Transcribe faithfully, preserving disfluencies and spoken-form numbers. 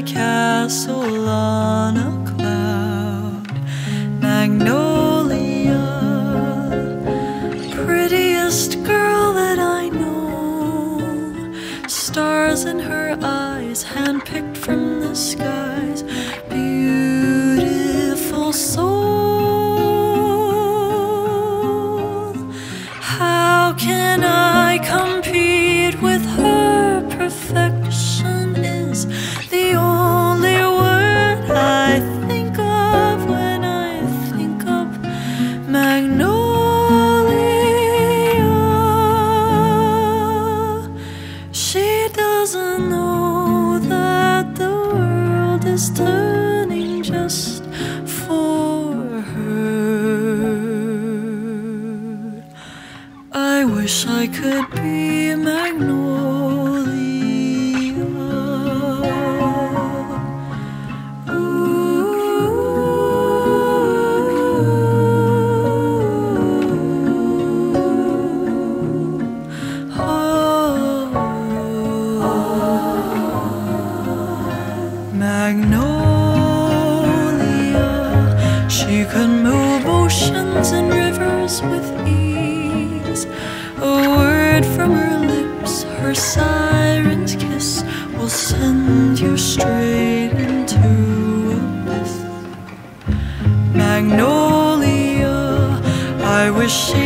castle on a cloud. Magnolia, prettiest girl that I know. Stars in her eyes, handpicked from the skies. Beautiful soul. How can I compete with her? Perfection is the only word I think of when I think of Magnolia. She doesn't know that the world is turning just for her. I wish I could be Magnolia. Magnolia, she could move oceans and rivers with ease. A word from her lips, her siren's kiss, will send you straight into abyss. Magnolia, I wish she